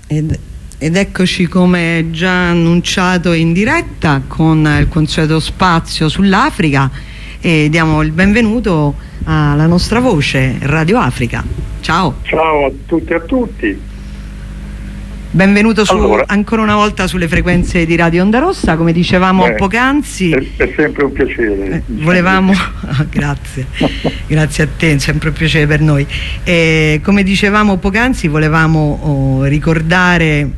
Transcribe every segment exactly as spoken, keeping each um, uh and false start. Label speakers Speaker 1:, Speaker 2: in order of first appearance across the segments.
Speaker 1: Ed, ed eccoci, come già annunciato, in diretta con il consueto spazio sull'Africa, e diamo il benvenuto alla nostra voce Radio Africa. Ciao.
Speaker 2: Ciao a tutti e a tutti.
Speaker 1: Benvenuto su,
Speaker 2: allora,
Speaker 1: ancora una volta sulle frequenze di Radio Onda Rossa, come dicevamo eh, poc'anzi.
Speaker 2: È, è sempre un piacere.
Speaker 1: Eh, volevamo, oh, grazie, grazie a te, è sempre un piacere per noi. Eh, come dicevamo poc'anzi, volevamo oh, ricordare,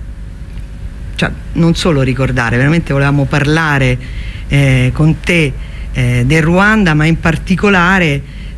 Speaker 1: cioè non solo ricordare, veramente volevamo parlare eh, con te eh, del Ruanda, ma in particolare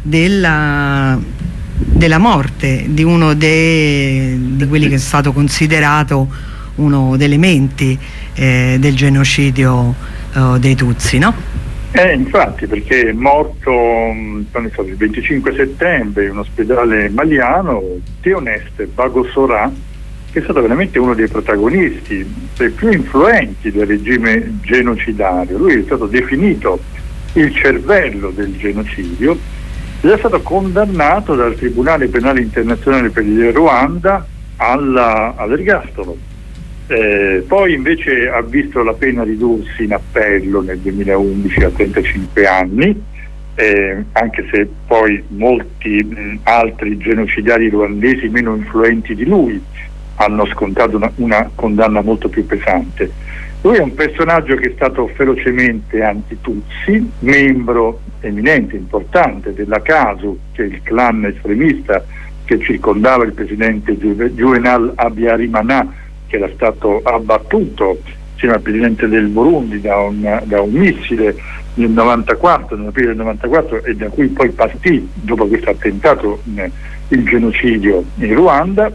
Speaker 1: della della morte di uno dei, di quelli che è stato considerato uno degli elementi eh, del genocidio eh, dei Tutsi, no?
Speaker 2: Eh, infatti, perché è morto quando è stato il venticinque settembre in un ospedale maliano Theoneste Bagosora, che è stato veramente uno dei protagonisti dei più influenti del regime genocidario. Lui è stato definito il cervello del genocidio ed è stato condannato dal Tribunale Penale Internazionale per il Ruanda alla, all'ergastolo. Eh, poi invece ha visto la pena ridursi in appello nel duemilaundici a trentacinque anni, eh, anche se poi molti mh, altri genocidari ruandesi meno influenti di lui hanno scontato una, una condanna molto più pesante. Lui è un personaggio che è stato ferocemente anti-Tutsi, membro eminente, importante della CASU, che è il clan estremista che circondava il presidente Juvenal Habyarimana, che era stato abbattuto insieme al presidente del Burundi da un, da un missile nel novantaquattro, nell'aprile del novantaquattro, e da cui poi partì, dopo questo attentato, il genocidio in Ruanda.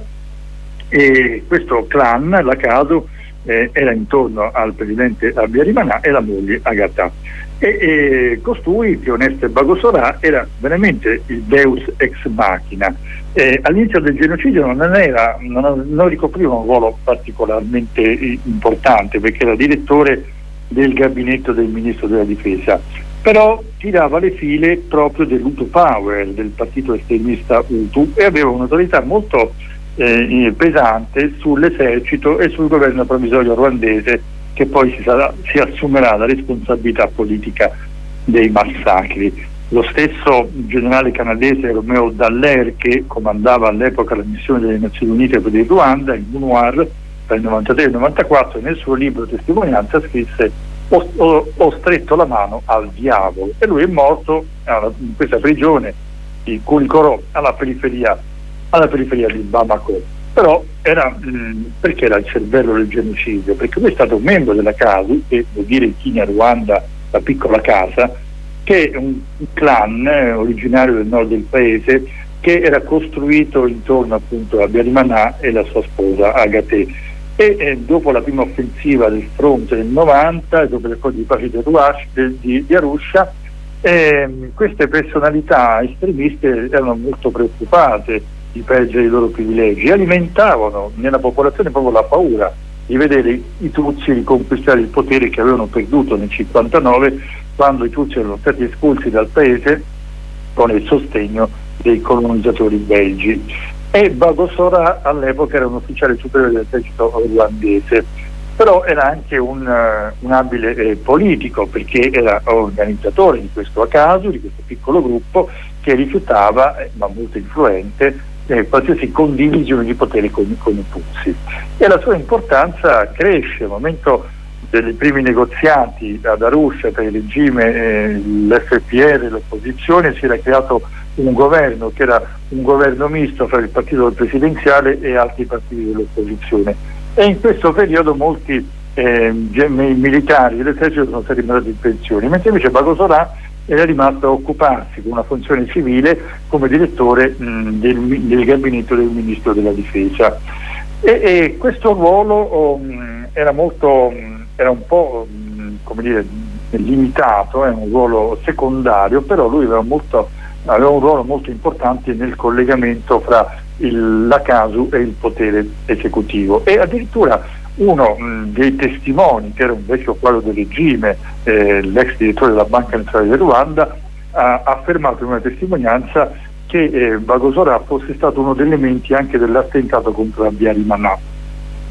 Speaker 2: E questo clan, la CASU, eh, era intorno al presidente Habyarimana e la moglie Agatha. E, e costui, Theoneste Bagosora, era veramente il deus ex machina. Eh, all'inizio del genocidio non, era, non, non ricopriva un ruolo particolarmente importante, perché era direttore del gabinetto del ministro della difesa, però tirava le file proprio dell'Hutu Power, del partito estremista Hutu, e aveva un'autorità molto eh, pesante sull'esercito e sul governo provvisorio ruandese, che poi si, sarà, si assumerà la responsabilità politica dei massacri. Lo stesso generale canadese Romeo Dallaire, che comandava all'epoca la missione delle Nazioni Unite per il Ruanda, il MONUAR, tra il novantatré e il novantaquattro, nel suo libro Testimonianza scrisse: ho, ho, ho stretto la mano al diavolo, e lui è morto in questa prigione di Koulikoro, alla periferia, alla periferia di Bamako. Però era mh, perché era il cervello del genocidio? Perché lui è stato un membro della CASU, che vuol dire in Kenya Ruanda la piccola casa, che è un clan eh, originario del nord del paese, che era costruito intorno appunto a Habyarimana e la sua sposa Agathe. E eh, dopo la prima offensiva del fronte del novanta e dopo le accordi di pace di, Ruash, di, di, di Arusha, eh, queste personalità estremiste erano molto preoccupate di perdere i loro privilegi, alimentavano nella popolazione proprio la paura di vedere i Tutsi riconquistare il potere che avevano perduto nel cinquantanove, quando i Tutsi erano stati espulsi dal paese con il sostegno dei colonizzatori belgi. E Bagosora all'epoca era un ufficiale superiore dell'esercito ruandese, però era anche un, uh, un abile eh, politico, perché era organizzatore di questo ACASU, di questo piccolo gruppo che rifiutava, eh, ma molto influente, Eh, qualsiasi condivisione di potere con, con i Tutsi. E la sua importanza cresce al momento dei primi negoziati ad Arusha per il regime, eh, l'F P R, l'opposizione. Si era creato un governo che era un governo misto fra il partito presidenziale e altri partiti dell'opposizione, e in questo periodo molti eh, militari dell'esercito sono stati mandati in pensione, mentre invece Bagosora era rimasto a occuparsi con una funzione civile come direttore mh, del, del gabinetto del ministro della difesa. E, e questo ruolo um, era molto um, era un po' um, come dire limitato, è un ruolo secondario, però lui aveva, molto, aveva un ruolo molto importante nel collegamento fra il, la CASU e il potere esecutivo. E addirittura uno mh, dei testimoni, che era un vecchio quadro del regime, eh, l'ex direttore della Banca Nazionale del Ruanda, ha affermato in una testimonianza che eh, Bagosora fosse stato uno degli elementi anche dell'attentato contro Habyarimana.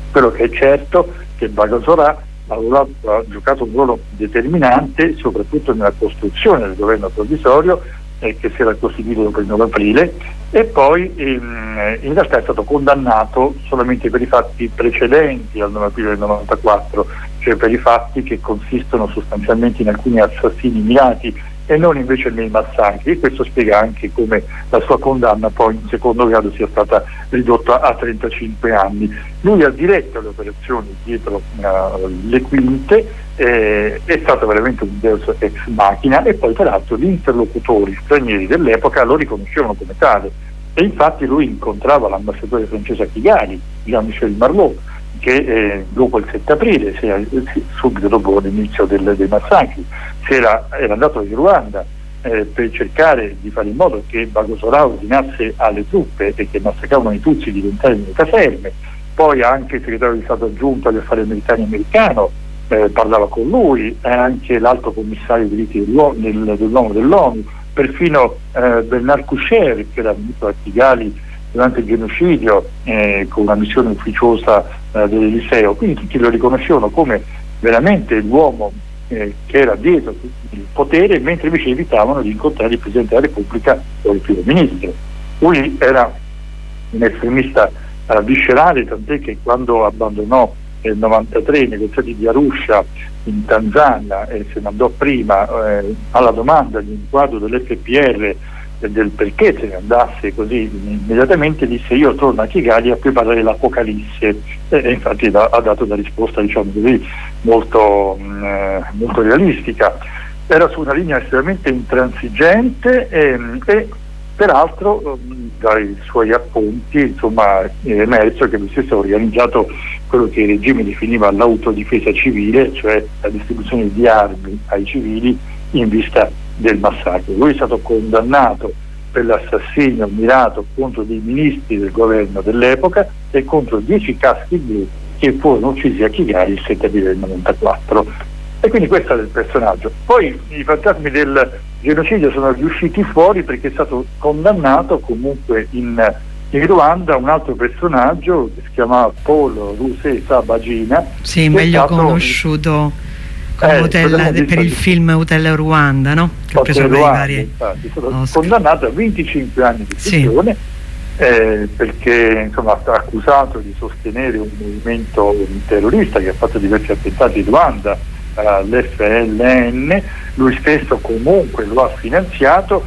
Speaker 2: Quello che è certo è che Bagosora ha, ha giocato un ruolo determinante soprattutto nella costruzione del governo provvisorio eh, che si era costituito dopo il nove aprile, e poi ehm, in realtà è stato condannato solamente per i fatti precedenti al nove aprile del novantaquattro, cioè per i fatti che consistono sostanzialmente in alcuni assassini mirati e non invece nei massacri, e questo spiega anche come la sua condanna poi in secondo grado sia stata ridotta a trentacinque anni. Lui ha diretto le operazioni dietro uh, le quinte, eh, è stato veramente un deus ex machina, e poi peraltro gli interlocutori stranieri dell'epoca lo riconoscevano come tale, e infatti lui incontrava l'ambasciatore francese a Kigali, Jean-Michel Marlot, che eh, dopo il sette aprile, si era, subito dopo l'inizio del, dei massacri, si era, era andato in Ruanda eh, per cercare di fare in modo che Bagosora ordinasse alle truppe e che massacravano i Tutsi di rientrare nelle caserme. Poi anche il segretario di Stato aggiunto agli affari americani americano eh, parlava con lui, e anche l'alto commissario dei diritti dell'uomo, del, dell'uomo dell'ONU, perfino eh, Bernard Kouchner, che era venuto a Kigali durante il genocidio eh, con una missione ufficiosa eh, dell'Eliseo, quindi tutti lo riconoscevano come veramente l'uomo eh, che era dietro il potere, mentre invece evitavano di incontrare il Presidente della Repubblica o il Primo Ministro. Lui era un estremista eh, viscerale, tant'è che quando abbandonò nel novantatré i negoziati di Arusha in Tanzania e se ne andò prima eh, alla domanda di un quadro dell'F P R del perché se ne andasse così immediatamente, disse: io torno a Kigali a preparare l'Apocalisse, e infatti ha dato una risposta, diciamo così, molto, mh, molto realistica. Era su una linea estremamente intransigente e, e peraltro dai suoi appunti insomma è emerso che lui stesso ha organizzato quello che il regime definiva l'autodifesa civile, cioè la distribuzione di armi ai civili in vista del massacro. Lui è stato condannato per l'assassinio mirato contro dei ministri del governo dell'epoca e contro dieci caschi blu che furono uccisi a Kigali il sette aprile del novantaquattro. E quindi questo è il personaggio. Poi i fantasmi del genocidio sono riusciti fuori perché è stato condannato comunque in, in Ruanda un altro personaggio che si chiamava Paul Rusé Sabagina,
Speaker 1: sì, meglio conosciuto come eh, hotel, per il film Hotel Ruanda, no? Che ha preso
Speaker 2: Ruanda,
Speaker 1: varie...
Speaker 2: infatti, è stato condannato a venticinque anni di prigione, sì. eh, perché insomma è accusato di sostenere un movimento terrorista che ha fatto diversi attentati in Ruanda, uh, l'F L N. Lui stesso comunque lo ha finanziato,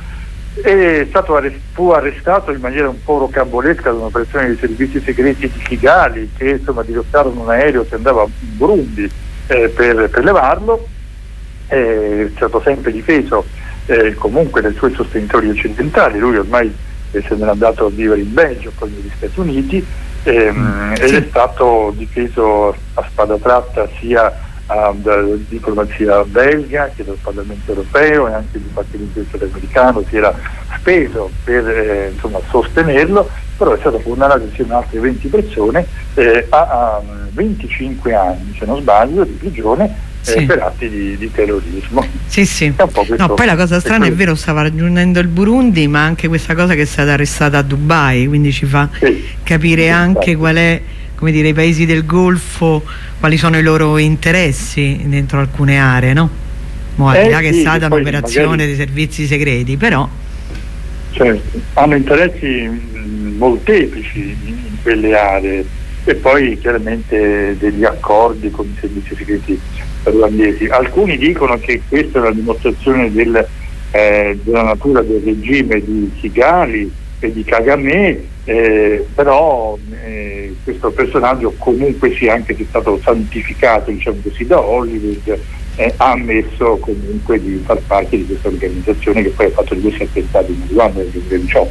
Speaker 2: è stato arrest- fu arrestato in maniera un po' rocambolesca da un'operazione dei servizi segreti di Kigali, che insomma dirottarono un aereo che andava in Burundi Eh, per, per levarlo. Eh, è stato sempre difeso eh, comunque dai suoi sostenitori occidentali. Lui ormai eh, se n'era andato a vivere in Belgio, poi negli Stati Uniti, ehm, sì. ed è stato difeso a spada tratta sia uh, dalla diplomazia belga che dal Parlamento europeo, e anche il Dipartimento di Stato americano si era speso per eh, insomma, sostenerlo, però è stato condannato insieme a altre venti persone eh, a, a venticinque anni, se non sbaglio, di prigione eh, sì. per atti di, di terrorismo.
Speaker 1: Sì, sì. No, poi la cosa strana è, è vero, stava raggiungendo il Burundi, ma anche questa cosa che è stata arrestata a Dubai, quindi ci fa sì. capire sì, anche sì. qual è, come dire, i paesi del Golfo, quali sono i loro interessi dentro alcune aree, no? Mo, al di là eh, che sì, è stata un'operazione magari... dei servizi segreti, però
Speaker 2: certo, hanno interessi mh, molteplici in, in quelle aree, e poi chiaramente degli accordi con i servizi segreti ruandesi. Alcuni dicono che questa è la dimostrazione del, eh, della natura del regime di Kigali e di Kagame, eh, però eh, questo personaggio comunque sia, anche se è stato santificato, diciamo così, da Hollywood, eh, ha ammesso comunque di far parte di questa organizzazione che poi ha fatto di questi attentati in Ruanda nel duemiladiciotto.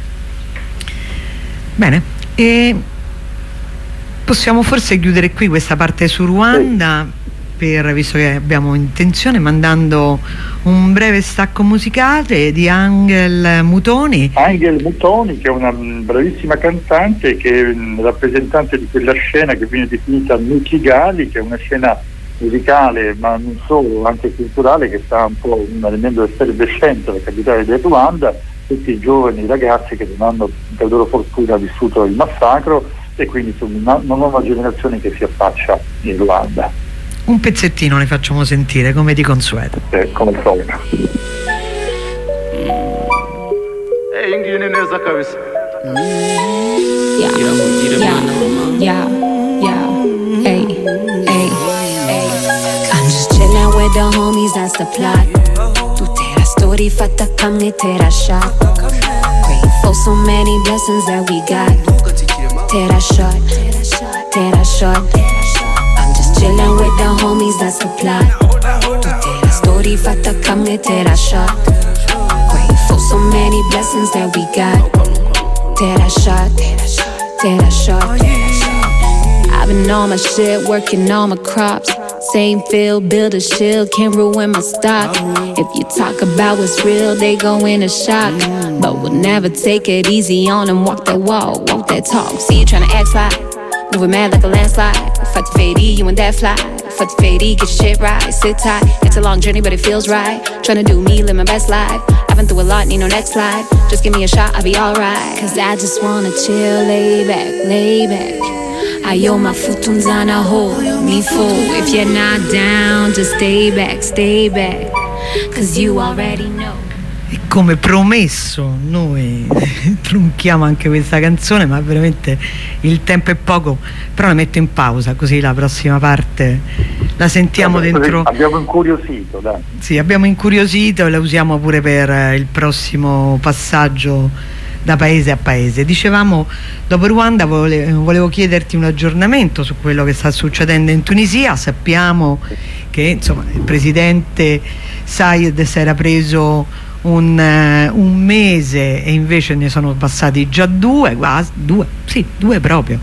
Speaker 1: Bene, e possiamo forse chiudere qui questa parte su Ruanda, sì. per, visto che abbiamo intenzione, mandando un breve stacco musicale di Angel Mutoni.
Speaker 2: Angel Mutoni, che è una bravissima cantante, che è rappresentante di quella scena che viene definita New Kigali, che è una scena musicale ma non solo, anche culturale, che sta un po' rendendo effervescente la capitale del Ruanda. Tutti i giovani ragazzi che non hanno per loro fortuna vissuto il massacro e quindi insomma, una, una nuova generazione che si affaccia in Ruanda.
Speaker 1: Un pezzettino ne facciamo sentire, come di consueto.
Speaker 2: Eh, come il solito.
Speaker 3: Yeah, yeah, yeah, yeah, hey, hey, hey. I'm just chillin' with the homies, that's the plot. Tu tera story fatta come tera shot. Grateful so many blessings that we got. Tera shot, tera shot. I'm just chillin' with the homies, that's the plot. Tu tera story fatta come tera shot. Grateful so many blessings that we got. Tera shot, tera shot. I've been on my shit, working on my crops. Same field, build a shield, can't ruin my stock. If you talk about what's real, they go in a shock. But we'll never take it easy on them, walk that walk, walk that talk. See you tryna act slide, moving mad like a landslide. Fuck the fadey, you and that fly. Fuck the fadey, get your shit right, sit tight. It's a long journey, but it feels right. Tryna do me, live my best life. I've been through a lot, need no next slide. Just give me a shot, I'll be alright. Cause I just wanna chill, lay back, lay back. Ayo mafutunzana hold me full. If you're not down, just stay back, stay back. Cause you already know.
Speaker 1: E come promesso noi trunchiamo anche questa canzone, ma veramente il tempo è poco, però la metto in pausa così la prossima parte la sentiamo
Speaker 2: Vabbè,
Speaker 1: dentro.
Speaker 2: Abbiamo incuriosito, dai.
Speaker 1: Sì, abbiamo incuriosito e la usiamo pure per il prossimo passaggio da paese a paese. Dicevamo, dopo Ruanda vole, volevo chiederti un aggiornamento su quello che sta succedendo in Tunisia. Sappiamo che insomma il presidente Said si era preso un, uh, un mese e invece ne sono passati già due, quasi due, sì, due proprio.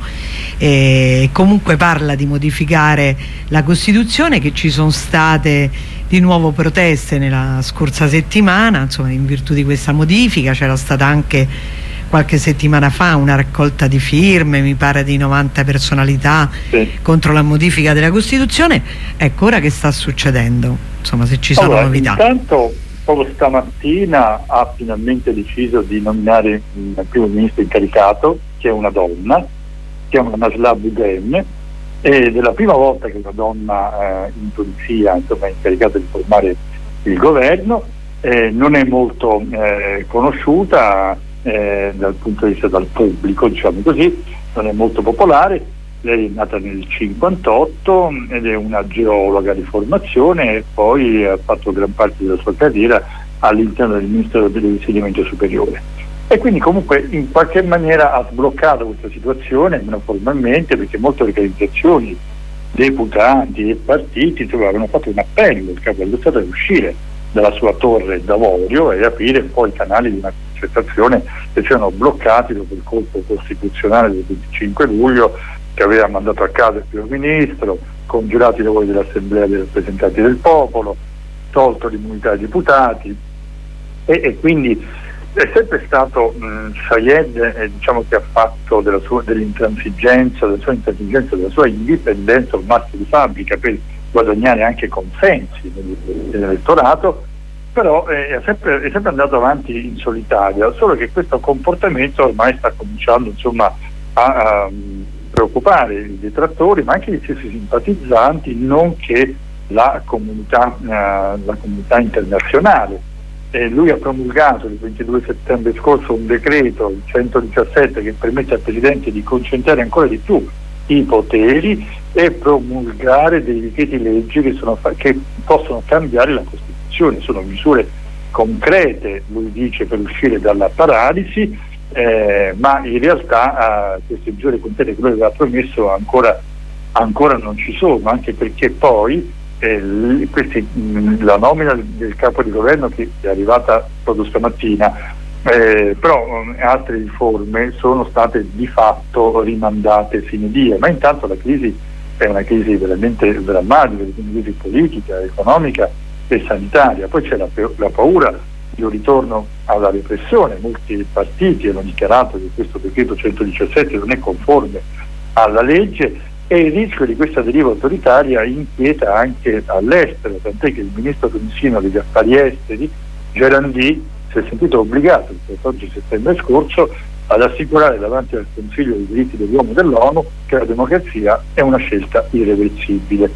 Speaker 1: E comunque parla di modificare la Costituzione, che ci sono state di nuovo proteste nella scorsa settimana, insomma, in virtù di questa modifica. C'era stata anche qualche settimana fa una raccolta di firme, mi pare di novanta personalità, sì, contro la modifica della Costituzione. Ecco, ora che sta succedendo? Insomma, se ci sono
Speaker 2: allora,
Speaker 1: novità.
Speaker 2: Intanto, proprio stamattina ha finalmente deciso di nominare il primo ministro incaricato, che è una donna, si chiama Najla Boughen, ed è la prima volta che una donna eh, in Tunisia, insomma, è incaricata di formare il governo. Eh, non è molto eh, conosciuta eh, dal punto di vista del pubblico, diciamo così, non è molto popolare. Lei è nata nel cinquantotto ed è una geologa di formazione e poi ha fatto gran parte della sua carriera all'interno del Ministero dell'Insegnamento Superiore. E quindi comunque in qualche maniera ha sbloccato questa situazione, almeno formalmente, perché molte organizzazioni, deputati e partiti insomma, avevano fatto un appello al capo dello Stato ad uscire dalla sua torre d'avorio e aprire un po' i canali di una concertazione che c'erano bloccati dopo il colpo costituzionale del venticinque luglio, che aveva mandato a casa il primo ministro, congiurato i lavori dell'Assemblea dei rappresentanti del popolo, tolto l'immunità ai deputati e, e quindi è sempre stato mh, Sayed eh, diciamo che ha fatto della sua, dell'intransigenza, della sua intransigenza, della sua indipendenza un marchio di fabbrica per guadagnare anche consensi nell'elettorato, però eh, è, sempre, è sempre andato avanti in solitaria, solo che questo comportamento ormai sta cominciando insomma a, a preoccupare i detrattori, ma anche gli stessi simpatizzanti, nonché la comunità, eh, la comunità internazionale. Eh, lui ha promulgato il ventidue settembre scorso un decreto, il centodiciassette, che permette al Presidente di concentrare ancora di più i poteri e promulgare dei decreti leggi che, sono, che possono cambiare la Costituzione. Sono misure concrete, lui dice, per uscire dalla paralisi, eh, ma in realtà eh, queste misure concrete che lui aveva promesso ancora, ancora non ci sono, anche perché poi Eh, questi, mh, la nomina del capo di governo che è arrivata proprio stamattina, eh, però mh, altre riforme sono state di fatto rimandate sine die, ma intanto la crisi è una crisi veramente drammatica, una crisi politica, economica e sanitaria. Poi c'è la, la paura di un ritorno alla repressione. Molti partiti hanno dichiarato che questo decreto centodiciassette non è conforme alla legge, e il rischio di questa deriva autoritaria inquieta anche all'estero, tant'è che il ministro tunisino degli affari esteri, Gerandi, si è sentito obbligato il quattordici settembre scorso ad assicurare davanti al Consiglio dei diritti dell'uomo dell'ONU che la democrazia è una scelta irreversibile.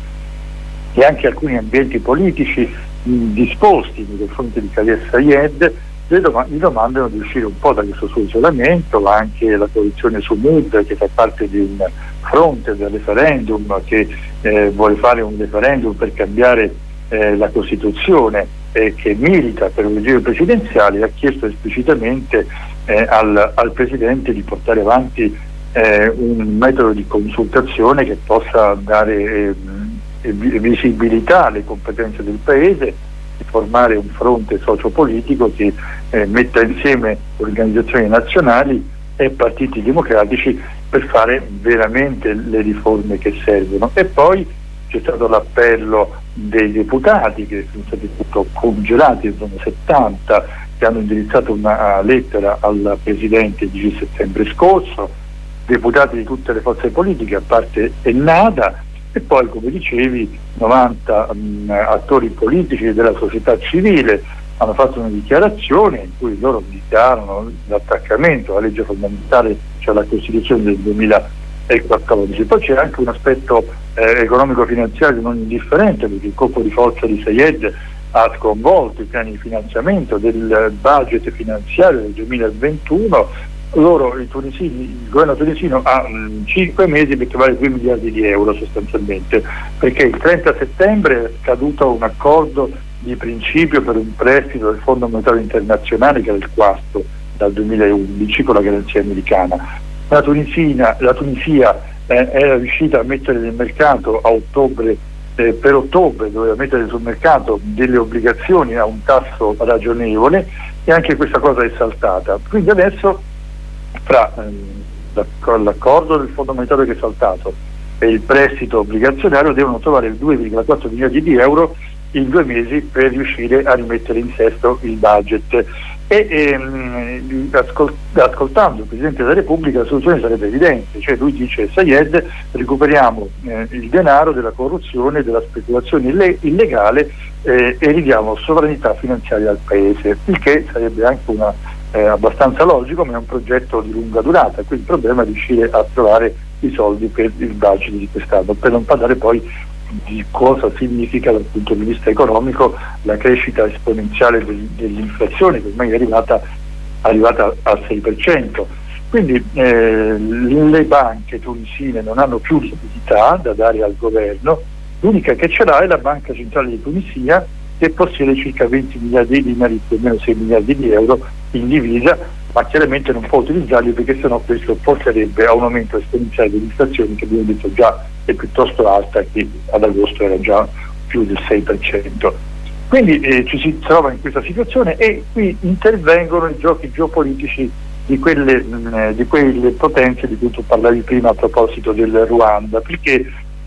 Speaker 2: E anche alcuni ambienti politici mh, disposti nei confronti di Khaled Sayed gli domandano di uscire un po' da questo suo isolamento. Anche la coalizione Sumud, che fa parte di un fronte del referendum, che eh, vuole fare un referendum per cambiare eh, la Costituzione e che milita per un regime presidenziale, ha chiesto esplicitamente eh, al, al Presidente di portare avanti eh, un metodo di consultazione che possa dare eh, visibilità alle competenze del Paese, di formare un fronte sociopolitico che eh, metta insieme organizzazioni nazionali e partiti democratici per fare veramente le riforme che servono. E poi c'è stato l'appello dei deputati, che sono stati tutto congelati, sono settanta, che hanno indirizzato una lettera al Presidente il dieci settembre scorso, deputati di tutte le forze politiche a parte Ennahda, e poi, come dicevi, novanta mh, attori politici della società civile hanno fatto una dichiarazione in cui loro dichiarano l'attaccamento alla legge fondamentale, cioè alla Costituzione del duemilaquattordici. Poi c'è anche un aspetto eh, economico-finanziario non indifferente, perché il colpo di forza di Sayed ha sconvolto i piani di finanziamento del budget finanziario del duemilaventuno. Loro, i tunisini, il governo tunisino ha cinque mesi per trovare due miliardi di euro sostanzialmente, perché il trenta settembre è scaduto un accordo di principio per un prestito del Fondo Monetario Internazionale, che era il quarto dal duemilaundici, con la garanzia americana. La, Tunisina, la Tunisia eh, era riuscita a mettere nel mercato a ottobre, eh, per ottobre doveva mettere sul mercato delle obbligazioni a un tasso ragionevole, e anche questa cosa è saltata. Quindi adesso, fra ehm, l'accordo del Fondo Monetario che è saltato e il prestito obbligazionario, devono trovare due virgola quattro miliardi di euro in due mesi per riuscire a rimettere in sesto il budget. E ehm, ascol- ascoltando il Presidente della Repubblica, la soluzione sarebbe evidente, cioè lui dice: Sayed, recuperiamo eh, il denaro della corruzione, della speculazione ille- illegale eh, e ridiamo sovranità finanziaria al Paese, il che sarebbe anche una Eh, abbastanza logico, ma è un progetto di lunga durata, quindi il problema è riuscire a trovare i soldi per il budget di quest'anno, per non parlare poi di cosa significa dal punto di vista economico la crescita esponenziale del, dell'inflazione, che ormai è arrivata, arrivata al sei per cento. Quindi eh, le banche tunisine non hanno più liquidità da dare al governo, l'unica che ce l'ha è la Banca Centrale di Tunisia, che possiede circa venti miliardi di dinari, più o meno sei miliardi di euro in divisa, ma chiaramente non può utilizzarli, perché sennò questo porterebbe a un aumento esponenziale dell'inflazione, che abbiamo detto già è piuttosto alta, che ad agosto era già più del sei per cento. Quindi eh, ci si trova in questa situazione, e qui intervengono i giochi geopolitici di quelle, mh, di quelle potenze di cui tu parlavi prima a proposito del Ruanda, perché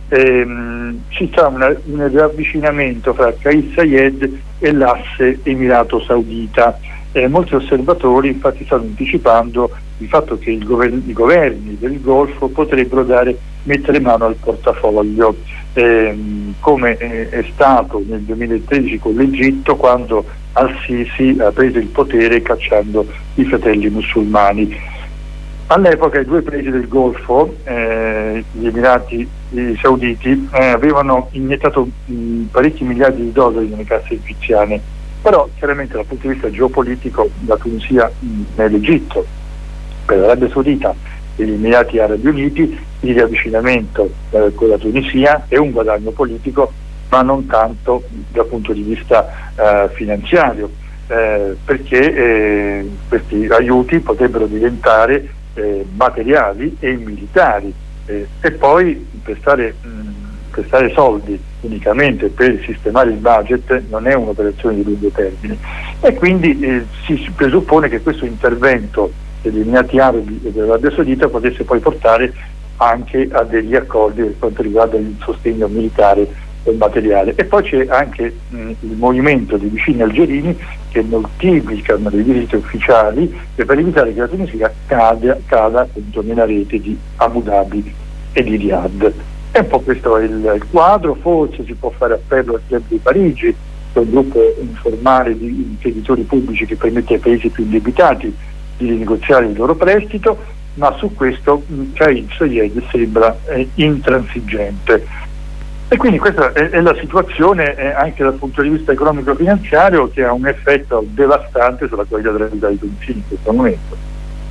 Speaker 2: ehm, ci sta una, un riavvicinamento fra Kais Sayed e l'asse Emirato Saudita. Eh, molti osservatori infatti stanno anticipando il fatto che il govern- i governi del Golfo potrebbero dare, mettere mano al portafoglio, ehm, come eh, è stato nel duemilatredici con l'Egitto, quando al-Sisi ha preso il potere cacciando i fratelli musulmani. All'epoca i due paesi del Golfo, eh, gli Emirati Sauditi, eh, avevano iniettato mh, parecchi miliardi di dollari nelle casse egiziane, però chiaramente dal punto di vista geopolitico la Tunisia è l'Egitto, per l'Arabia Saudita e gli Emirati Arabi Uniti il riavvicinamento eh, con la Tunisia è un guadagno politico, ma non tanto dal punto di vista eh, finanziario, eh, perché eh, questi aiuti potrebbero diventare eh, materiali e militari, eh, e poi prestare, mh, prestare soldi unicamente per sistemare il budget non è un'operazione di lungo termine, e quindi eh, si presuppone che questo intervento degli Emirati Arabi e dell'Arabia Saudita potesse poi portare anche a degli accordi per quanto riguarda il sostegno militare e materiale. E poi c'è anche mh, il movimento di vicini algerini che moltiplicano le visite ufficiali per evitare che la Tunisia cada, cada appunto nella rete di Abu Dhabi e di Riyadh. E un po' questo è il, il quadro. Forse si può fare appello al Club di Parigi, che è un gruppo informale di imprenditori pubblici che permette ai paesi più indebitati di rinegoziare il loro prestito, ma su questo Kais Saied sembra eh, intransigente. E quindi questa è, è la situazione eh, anche dal punto di vista economico-finanziario, che ha un effetto devastante sulla qualità della vita dei tunisini in questo momento.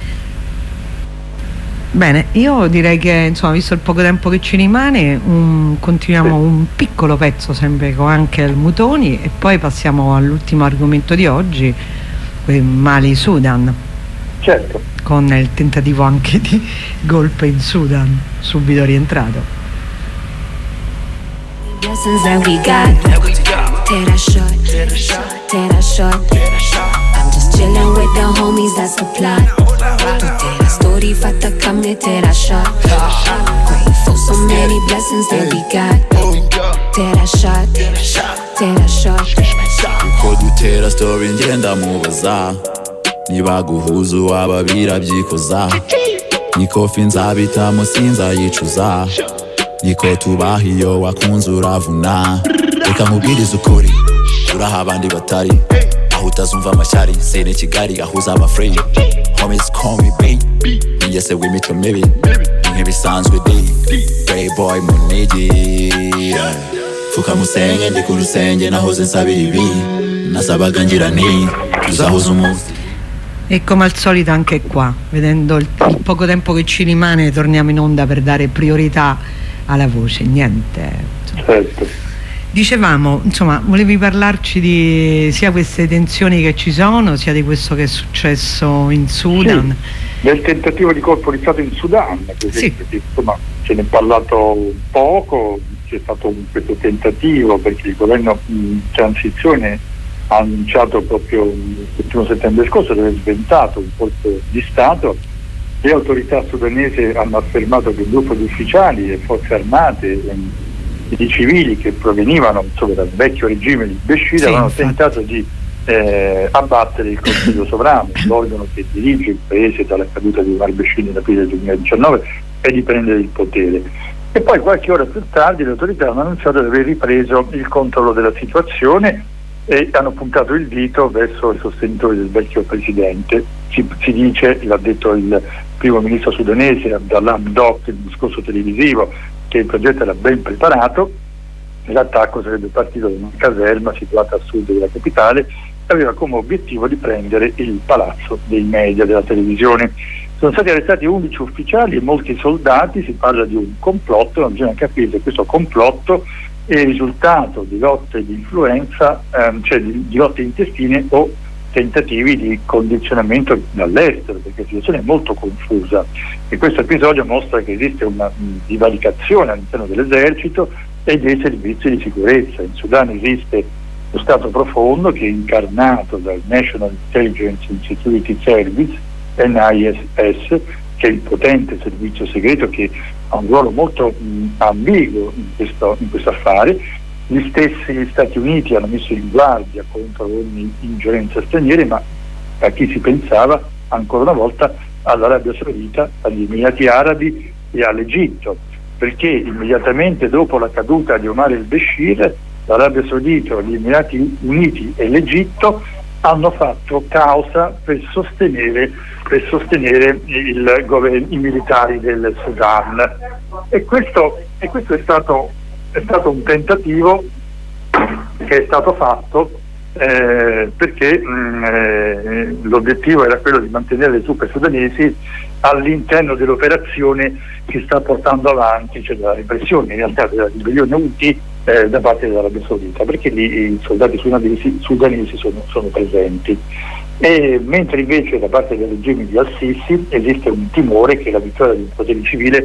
Speaker 1: Bene, io direi che insomma, visto il poco tempo che ci rimane, um, continuiamo sì. un piccolo pezzo sempre con anche il Mutoni e poi passiamo all'ultimo argomento di oggi, Mali-Sudan.
Speaker 2: Certo.
Speaker 1: Con il tentativo anche di golpe in Sudan, subito rientrato.
Speaker 3: Blessings that we got, tear that short, tear that short. I'm just chillin' with the homies, that's the plot. Tutta story fatta come tear that short. Grateful so many blessings that we got. Tear that short, tear that short.
Speaker 4: Uko dutera story ngenda mubaza, niba guhuza wababira byikoza, nikofi nzabitamo sinzayicuza, niko tubaha iyo wakunze uravuna. Reka nkubwirize ukuri, uraha abandi batari, aho utazumva amashyari, sene Kigali ahuza abafree. Homies call me baby, yese w'imico mibi, nk'ibisanzwe day, playboy munigi. Fuka musenge ndi ku rusenge nahoze nsabira ibi, nasabaga ngira nti tuzahuza umunsi.
Speaker 1: E come al solito anche qua, vedendo il, il poco tempo che ci rimane, torniamo in onda per dare priorità alla voce, niente.
Speaker 2: Certo.
Speaker 1: Dicevamo, insomma, volevi parlarci di sia queste tensioni che ci sono, sia di questo che è successo in Sudan.
Speaker 2: Sì, del tentativo di colpo di Stato in Sudan, per esempio, sì. Insomma, ce ne è parlato poco, c'è stato un, questo tentativo perché il governo in transizione ha annunciato proprio il ventuno settembre scorso di aver sventato un colpo di Stato. Le autorità sudanesi hanno affermato che un gruppo di ufficiali e forze armate e di civili che provenivano insomma, dal vecchio regime di Bashir sì, avevano infatti. tentato di eh, abbattere il Consiglio Sovrano, l'organo che dirige il paese dalla caduta di Omar Bashir nell'aprile del duemiladiciannove, e di prendere il potere. E poi qualche ora più tardi le autorità hanno annunciato di aver ripreso il controllo della situazione e hanno puntato il dito verso i sostenitori del vecchio presidente. Si, si dice, l'ha detto il primo ministro sudanese Abdallah Hamdok nel discorso televisivo, che il progetto era ben preparato. L'attacco sarebbe partito da una caserma situata a sud della capitale e aveva come obiettivo di prendere il palazzo dei media, della televisione. Sono stati arrestati undici ufficiali e molti soldati. Si parla di un complotto, non bisogna capire se questo complotto è il risultato di lotte di influenza, ehm, cioè di, di lotte intestine o tentativi di condizionamento dall'estero, perché la situazione è molto confusa e questo episodio mostra che esiste una mh, divaricazione all'interno dell'esercito e dei servizi di sicurezza. In Sudan esiste lo Stato profondo che è incarnato dal National Intelligence and Security Service, N I S S, che è il potente servizio segreto che ha un ruolo molto mh, ambiguo in questo, in questo affare. Gli stessi Stati Uniti hanno messo in guardia contro ogni ingerenza straniera, ma a chi si pensava ancora una volta all'Arabia Saudita, agli Emirati Arabi e all'Egitto, perché immediatamente dopo la caduta di Omar el-Bashir l'Arabia Saudita, gli Emirati Uniti e l'Egitto hanno fatto causa per sostenere, per sostenere il governo, i militari del Sudan. E questo, e questo è stato è stato un tentativo che è stato fatto eh, perché mh, eh, l'obiettivo era quello di mantenere le truppe sudanesi all'interno dell'operazione che sta portando avanti, cioè della repressione in realtà della ribellione Houthi eh, da parte dell'Arabia Saudita, perché lì i soldati sudanesi, sudanesi sono, sono presenti. E mentre invece da parte del regime di Al-Sisi esiste un timore che la vittoria di un potere civile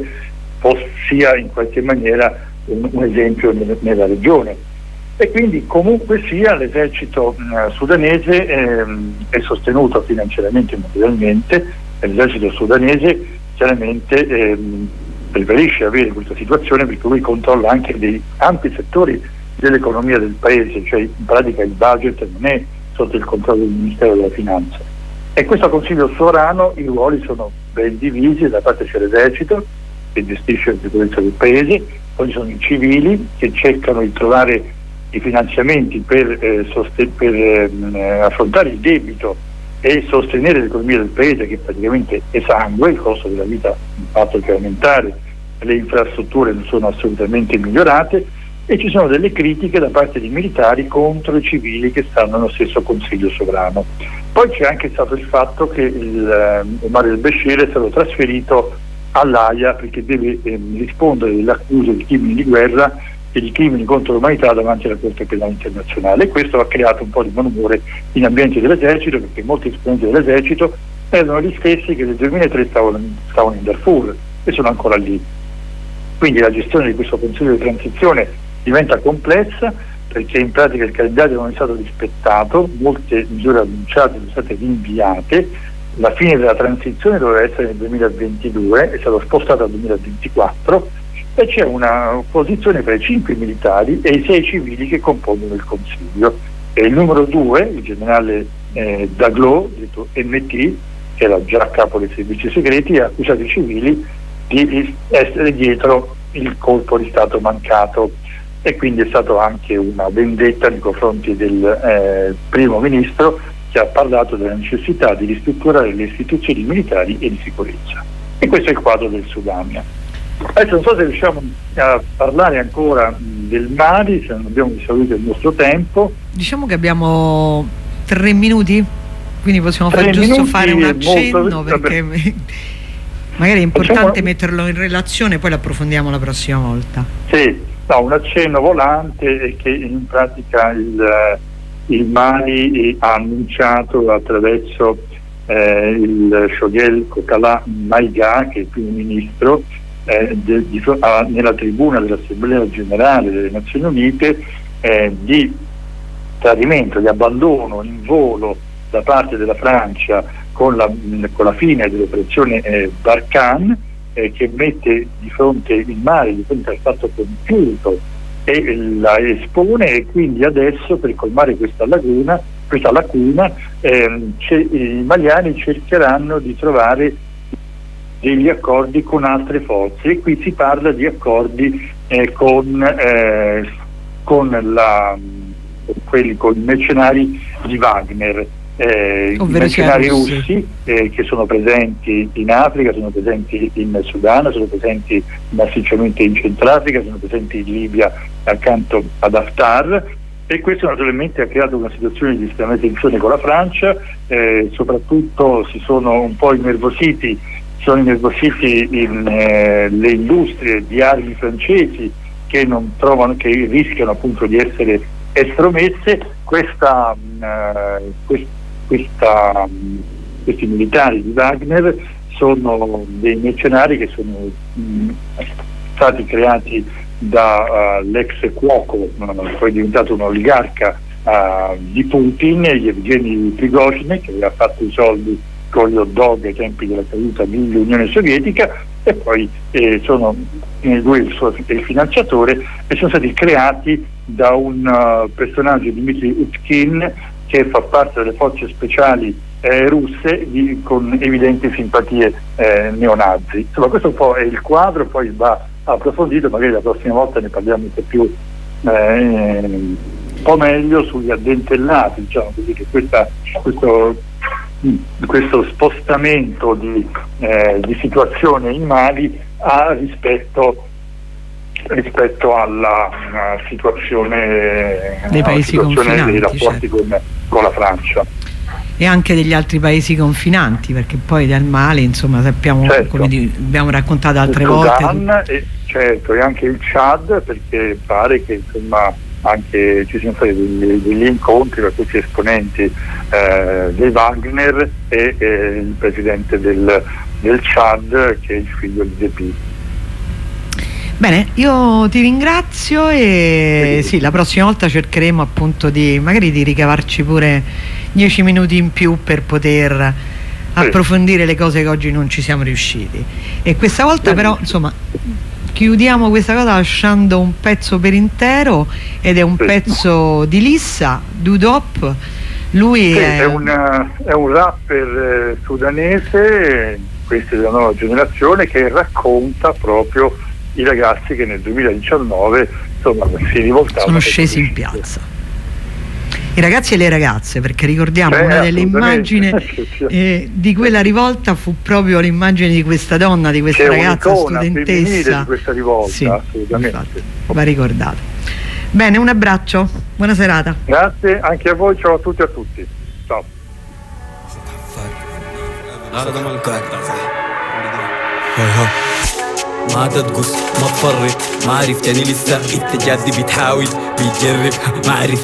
Speaker 2: sia in qualche maniera un, un esempio nella regione. E quindi comunque sia l'esercito mh, sudanese ehm, è sostenuto finanziariamente e materialmente, e l'esercito sudanese chiaramente ehm, preferisce avere questa situazione perché lui controlla anche dei ampi settori dell'economia del paese, cioè in pratica il budget non è sotto il controllo del Ministero della Finanza. E questo Consiglio Sovrano i ruoli sono ben divisi: da parte c'è l'esercito che gestisce la sicurezza del paese, poi sono i civili che cercano di trovare i finanziamenti per, eh, soste- per eh, affrontare il debito e sostenere l'economia del paese, che praticamente esangue, il costo della vita un fatto che è aumentare, le infrastrutture non sono assolutamente migliorate, e ci sono delle critiche da parte di militari contro i civili che stanno nello stesso Consiglio sovrano. Poi c'è anche stato il fatto che il, eh, Omar el-Bashir è stato trasferito all'Aia perché deve eh, rispondere delle accuse di crimini di guerra e di crimini contro l'umanità davanti alla Corte Penale Internazionale, e questo ha creato un po' di malumore in ambienti dell'esercito, perché molti esponenti dell'esercito erano gli stessi che nel duemilatré stavano, stavano in Darfur e sono ancora lì. Quindi la gestione di questo Consiglio di transizione diventa complessa, perché in pratica il calendario non è stato rispettato, molte misure annunciate sono state rinviate, la fine della transizione doveva essere nel duemilaventidue, è stato spostato al duemilaventiquattro, e c'è una opposizione tra i cinque militari e i sei civili che compongono il Consiglio. E il numero due, il generale eh, Daglo, detto M T, che era già capo dei servizi segreti, ha accusato i civili di essere dietro il colpo di Stato mancato, e quindi è stato anche una vendetta nei confronti del eh, primo ministro, che ha parlato della necessità di ristrutturare le istituzioni militari e di sicurezza. E questo è il quadro del Sudan. Adesso non so se riusciamo a parlare ancora del Mali, se non abbiamo esaurito il nostro tempo.
Speaker 1: Diciamo che abbiamo tre minuti, quindi possiamo fare giusto fare un accenno, molto, perché magari è importante Facciamo... metterlo in relazione, poi lo approfondiamo la prossima volta.
Speaker 2: Sì, no, un accenno volante è che in pratica il, il Mali ha annunciato attraverso eh, il Choguel Kokala Maïga, che è il primo ministro, eh, de, di, a, nella tribuna dell'Assemblea Generale delle Nazioni Unite, eh, di tradimento, di abbandono in volo da parte della Francia con la, con la fine dell'operazione eh, Barkhane, eh, che mette di fronte il Mali di fronte al fatto compiuto e la espone, e quindi adesso per colmare questa laguna, questa lacuna ehm, i maliani cercheranno di trovare degli accordi con altre forze, e qui si parla di accordi eh, con, eh, con, la, con quelli con i mercenari di Wagner. Eh, I mercenari russi, russi eh, che sono presenti in Africa, sono presenti in Sudan, sono presenti massicciamente in Centrafrica, sono presenti in Libia accanto ad Haftar, e questo naturalmente ha creato una situazione di estrema tensione con la Francia, eh, soprattutto si sono un po' innervositi, sono innervositi in, eh, le industrie di armi francesi che non trovano, che rischiano appunto di essere estromesse. Questa, eh, quest, questa, questi militari di Wagner sono dei mercenari che sono mh, stati creati dall'ex uh, cuoco, poi è diventato un oligarca uh, di Putin, Yevgeny Prigozhin, che aveva fatto i soldi con gli hot dog ai tempi della caduta dell'Unione Sovietica, e poi eh, sono eh, lui il, suo, il finanziatore, e sono stati creati da un uh, personaggio, Dmitry Utkin, che fa parte delle forze speciali eh, russe di, con evidenti simpatie eh, neonazi. Insomma, questo un po' è il quadro, poi va approfondito, magari la prossima volta ne parliamo un po' più eh, un po' meglio sugli addentellati, diciamo così, che questa, questo, questo spostamento di, eh, di situazione in Mali ha rispetto rispetto alla uh, situazione
Speaker 1: dei paesi
Speaker 2: situazione dei rapporti
Speaker 1: certo.
Speaker 2: con, con la Francia
Speaker 1: e anche degli altri paesi confinanti, perché poi dal Mali, insomma, sappiamo, certo, come di, abbiamo raccontato altre
Speaker 2: il
Speaker 1: volte
Speaker 2: Sudan, e, certo, e anche il Chad, perché pare che insomma anche ci siano stati degli, degli incontri tra questi esponenti eh, dei Wagner e eh, il presidente del, del Chad, che è il figlio di Deby.
Speaker 1: Bene, io ti ringrazio, e sì, la prossima volta cercheremo appunto di magari di ricavarci pure dieci minuti in più per poter approfondire le cose che oggi non ci siamo riusciti. E questa volta però, insomma, chiudiamo questa cosa lasciando un pezzo per intero, ed è un pezzo di Lissa, Dudop. Lui
Speaker 2: sì,
Speaker 1: è,
Speaker 2: è, un, è un rapper eh, sudanese, questo della nuova generazione, che racconta proprio i ragazzi che nel duemiladiciannove insomma si rivoltavano,
Speaker 1: sono scesi in piazza. i ragazzi e le ragazze, perché ricordiamo
Speaker 2: Beh,
Speaker 1: una delle immagini eh, di quella rivolta fu proprio l'immagine di questa donna, di questa
Speaker 2: C'è
Speaker 1: ragazza
Speaker 2: un'icona femminile
Speaker 1: studentessa
Speaker 2: di questa rivolta,
Speaker 1: sì,
Speaker 2: assolutamente.
Speaker 1: infatti, va ricordata. Bene, un abbraccio, buona serata.
Speaker 2: Grazie anche a voi, ciao a tutti e a tutti, ciao.
Speaker 5: ما تتقص ما تفرط ما عرفتني لسه انت جادي بتحاول بتجرب ما عرفت